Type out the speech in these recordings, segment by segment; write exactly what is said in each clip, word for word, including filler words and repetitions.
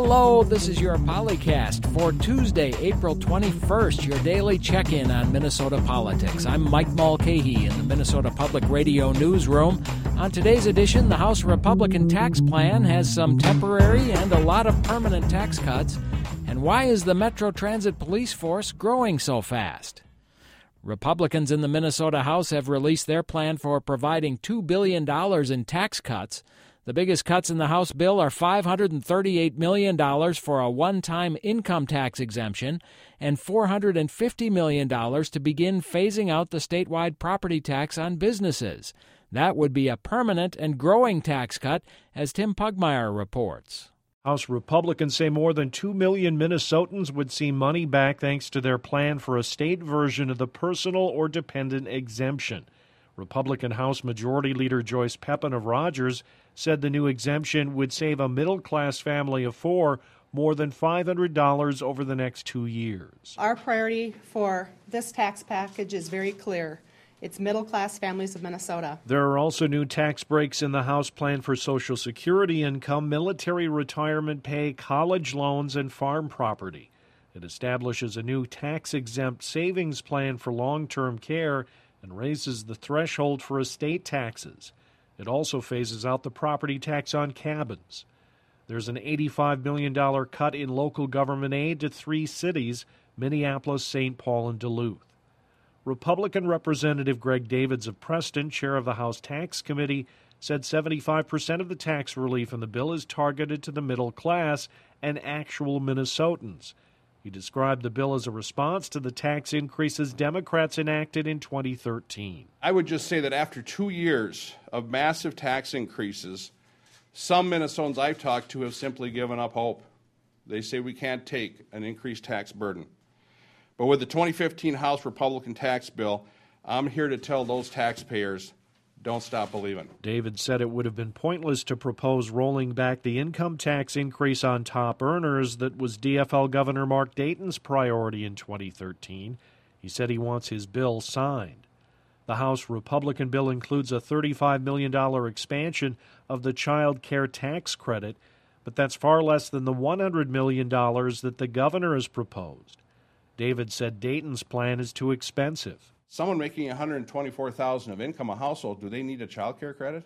Hello, this is your Polycast for Tuesday, April twenty-first, your daily check-in on Minnesota politics. I'm Mike Mulcahy in the Minnesota Public Radio newsroom. On today's edition, the House Republican tax plan has some temporary and a lot of permanent tax cuts. And why is the Metro Transit Police Force growing so fast? Republicans in the Minnesota House have released their plan for providing two billion dollars in tax cuts. The biggest cuts in the House bill are five hundred thirty-eight million dollars for a one-time income tax exemption and four hundred fifty million dollars to begin phasing out the statewide property tax on businesses. That would be a permanent and growing tax cut, as Tim Pugmire reports. House Republicans say more than two million Minnesotans would see money back thanks to their plan for a state version of the personal or dependent exemption. Republican House Majority Leader Joyce Pepin of Rogers said the new exemption would save a middle-class family of four more than five hundred dollars over the next two years. Our priority for this tax package is very clear. It's middle-class families of Minnesota. There are also new tax breaks in the House plan for Social Security income, military retirement pay, college loans, and farm property. It establishes a new tax-exempt savings plan for long-term care and raises the threshold for estate taxes. It also phases out the property tax on cabins. There's an eighty-five million dollars cut in local government aid to three cities, Minneapolis, Saint Paul, and Duluth. Republican Representative Greg Davids of Preston, chair of the House Tax Committee, said seventy-five percent of the tax relief in the bill is targeted to the middle class and actual Minnesotans. He described the bill as a response to the tax increases Democrats enacted in twenty thirteen. I would just say that after two years of massive tax increases, some Minnesotans I've talked to have simply given up hope. They say we can't take an increased tax burden. But with the twenty fifteen House Republican tax bill, I'm here to tell those taxpayers, don't stop believing. David said it would have been pointless to propose rolling back the income tax increase on top earners that was D F L Governor Mark Dayton's priority in twenty thirteen. He said he wants his bill signed. The House Republican bill includes a thirty-five million dollars expansion of the child care tax credit, but that's far less than the one hundred million dollars that the governor has proposed. David said Dayton's plan is too expensive. Someone making one hundred twenty-four thousand dollars of income a household, do they need a child care credit?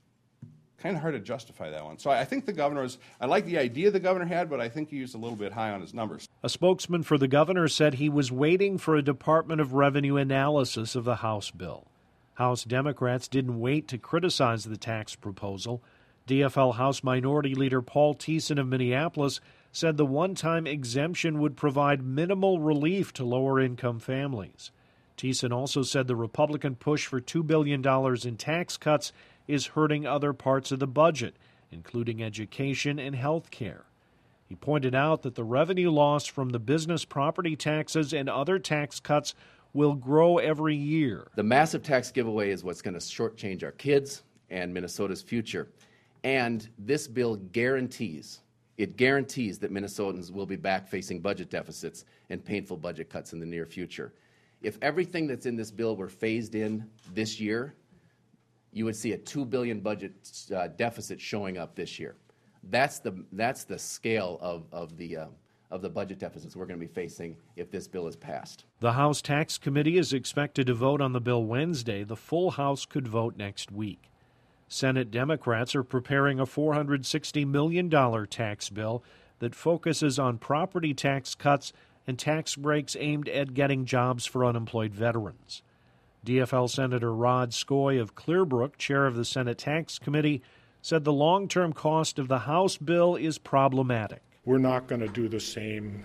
Kind of hard to justify that one. So I think the governor is, I like the idea the governor had, but I think he used a little bit high on his numbers. A spokesman for the governor said he was waiting for a Department of Revenue analysis of the House bill. House Democrats didn't wait to criticize the tax proposal. D F L House Minority Leader Paul Thiessen of Minneapolis said the one-time exemption would provide minimal relief to lower-income families. Thiessen also said the Republican push for two billion dollars in tax cuts is hurting other parts of the budget, including education and health care. He pointed out that the revenue loss from the business property taxes and other tax cuts will grow every year. The massive tax giveaway is what's going to shortchange our kids and Minnesota's future. And this bill guarantees, it guarantees that Minnesotans will be back facing budget deficits and painful budget cuts in the near future. If everything that's in this bill were phased in this year, you would see a two billion dollars budget uh, deficit showing up this year. That's the that's the scale of of the uh, of the budget deficits we're going to be facing if this bill is passed. The House Tax Committee is expected to vote on the bill Wednesday. The full House could vote next week. Senate Democrats are preparing a four hundred sixty million dollars tax bill that focuses on property tax cuts and tax breaks aimed at getting jobs for unemployed veterans. D F L Senator Rod Skoy of Clearbrook, chair of the Senate Tax Committee, said the long-term cost of the House bill is problematic. We're not going to do the same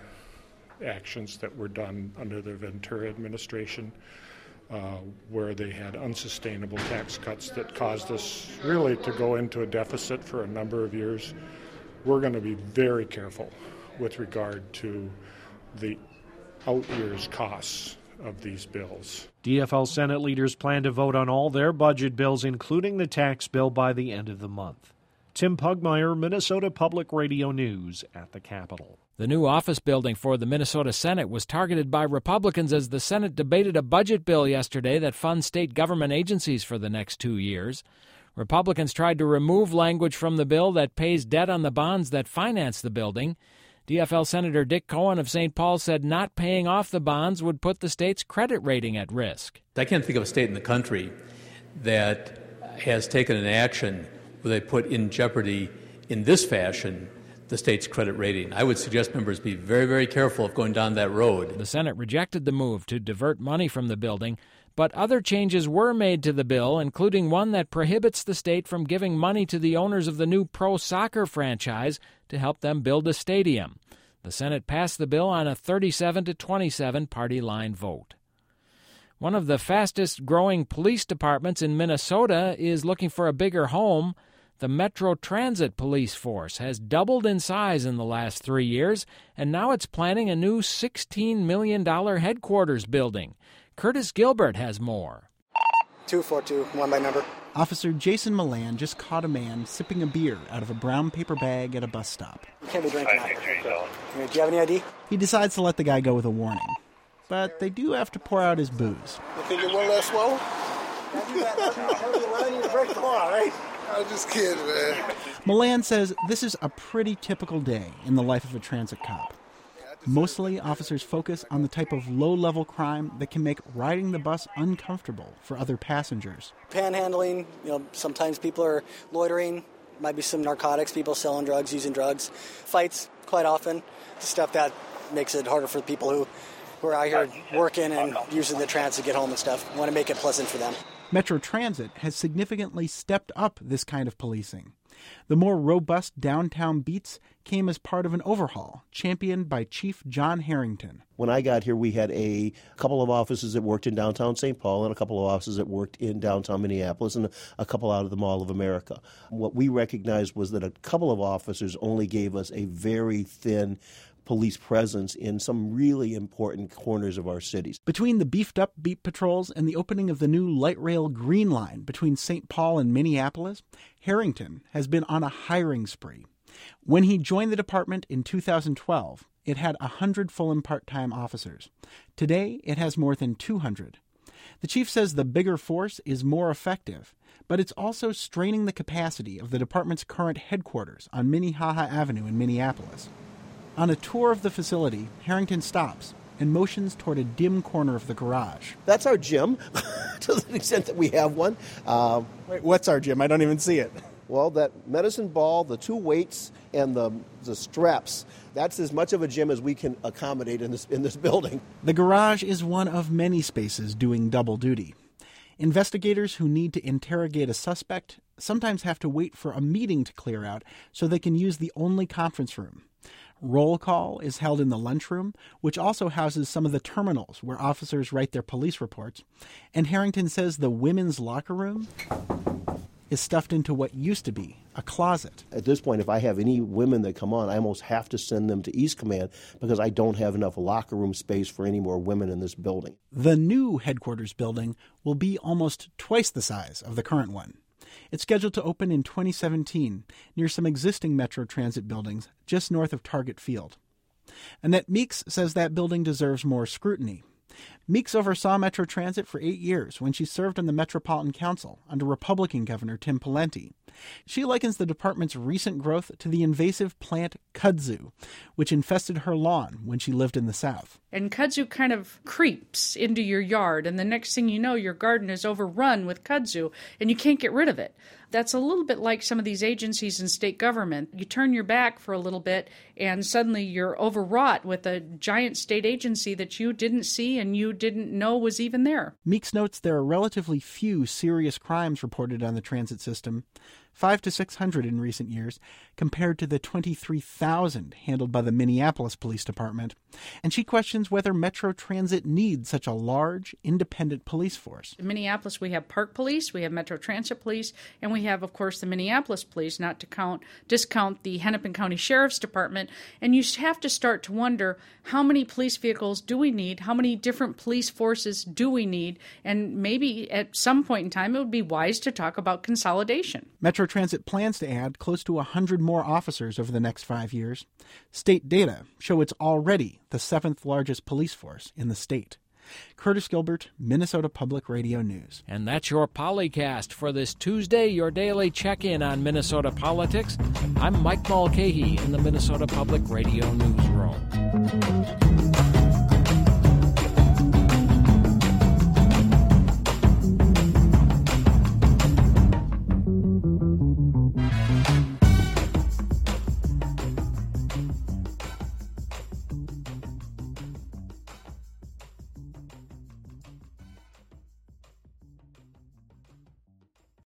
actions that were done under the Ventura administration, uh, where they had unsustainable tax cuts that caused us really to go into a deficit for a number of years. We're going to be very careful with regard to the out years costs of these bills. D F L Senate leaders plan to vote on all their budget bills, including the tax bill, by the end of the month. Tim Pugmire, Minnesota Public Radio News at the Capitol. The new office building for the Minnesota Senate was targeted by Republicans as the Senate debated a budget bill yesterday that funds state government agencies for the next two years. Republicans tried to remove language from the bill that pays debt on the bonds that finance the building. D F L Senator Dick Cohen of Saint Paul said not paying off the bonds would put the state's credit rating at risk. I can't think of a state in the country that has taken an action where they put in jeopardy in this fashion the state's credit rating. I would suggest members be very, very careful of going down that road. The Senate rejected the move to divert money from the building, but other changes were made to the bill, including one that prohibits the state from giving money to the owners of the new pro soccer franchise to help them build a stadium. The Senate passed the bill on a thirty-seven to twenty-seven party line vote. One of the fastest-growing police departments in Minnesota is looking for a bigger home. The Metro Transit Police Force has doubled in size in the last three years, and now it's planning a new sixteen million dollars headquarters building. Curtis Gilbert has more. two four two, one by number. Officer Jason Milan just caught a man sipping a beer out of a brown paper bag at a bus stop. You can't be drinking that. Do you have any I D? He decides to let the guy go with a warning. But they do have to pour out his booze. You think you're one less swallow? I need to break the law, right? I'm just kidding, man. Milan says this is a pretty typical day in the life of a transit cop. Mostly, officers focus on the type of low-level crime that can make riding the bus uncomfortable for other passengers. Panhandling, you know, sometimes people are loitering, might be some narcotics, people selling drugs, using drugs. Fights, quite often, stuff that makes it harder for people who, who are out here working and using the transit to get home and stuff. We want to make it pleasant for them. Metro Transit has significantly stepped up this kind of policing. The more robust downtown beats came as part of an overhaul championed by Chief John Harrington. When I got here, we had a couple of offices that worked in downtown Saint Paul and a couple of offices that worked in downtown Minneapolis and a couple out of the Mall of America. What we recognized was that a couple of officers only gave us a very thin police presence in some really important corners of our cities. Between the beefed-up beat patrols and the opening of the new light rail Green Line between Saint Paul and Minneapolis, Harrington has been on a hiring spree. When he joined the department in two thousand twelve, it had one hundred full and part-time officers. Today, it has more than two hundred. The chief says the bigger force is more effective, but it's also straining the capacity of the department's current headquarters on Minnehaha Avenue in Minneapolis. On a tour of the facility, Harrington stops and motions toward a dim corner of the garage. That's our gym, to the extent that we have one. Um, Wait, what's our gym? I don't even see it. Well, that medicine ball, the two weights, and the the straps, that's as much of a gym as we can accommodate in this in this building. The garage is one of many spaces doing double duty. Investigators who need to interrogate a suspect sometimes have to wait for a meeting to clear out so they can use the only conference room. Roll call is held in the lunchroom, which also houses some of the terminals where officers write their police reports. And Harrington says the women's locker room is stuffed into what used to be a closet. At this point, if I have any women that come on, I almost have to send them to East Command because I don't have enough locker room space for any more women in this building. The new headquarters building will be almost twice the size of the current one. It's scheduled to open in twenty seventeen near some existing Metro Transit buildings just north of Target Field. Annette Meeks says that building deserves more scrutiny. Meeks oversaw Metro Transit for eight years when she served on the Metropolitan Council under Republican Governor Tim Pawlenty. She likens the department's recent growth to the invasive plant kudzu, which infested her lawn when she lived in the South. And kudzu kind of creeps into your yard, and the next thing you know, your garden is overrun with kudzu, and you can't get rid of it. That's a little bit like some of these agencies in state government. You turn your back for a little bit, and suddenly you're overwrought with a giant state agency that you didn't see and you didn't know was even there. Meeks notes there are relatively few serious crimes reported on the transit system, five to six hundred in recent years, compared to the twenty-three thousand handled by the Minneapolis Police Department. And she questions whether Metro Transit needs such a large, independent police force. In Minneapolis, we have Park Police, we have Metro Transit Police, and we have, of course, the Minneapolis Police, not to count discount the Hennepin County Sheriff's Department. And you have to start to wonder, how many police vehicles do we need? How many different police forces do we need? And maybe at some point in time, it would be wise to talk about consolidation. Metro Transit plans to add close to one hundred more officers over the next five years. State data show it's already the seventh largest police force in the state. Curtis Gilbert, Minnesota Public Radio News. And that's your Polycast for this Tuesday, your daily check-in on Minnesota politics. I'm Mike Mulcahy in the Minnesota Public Radio Newsroom.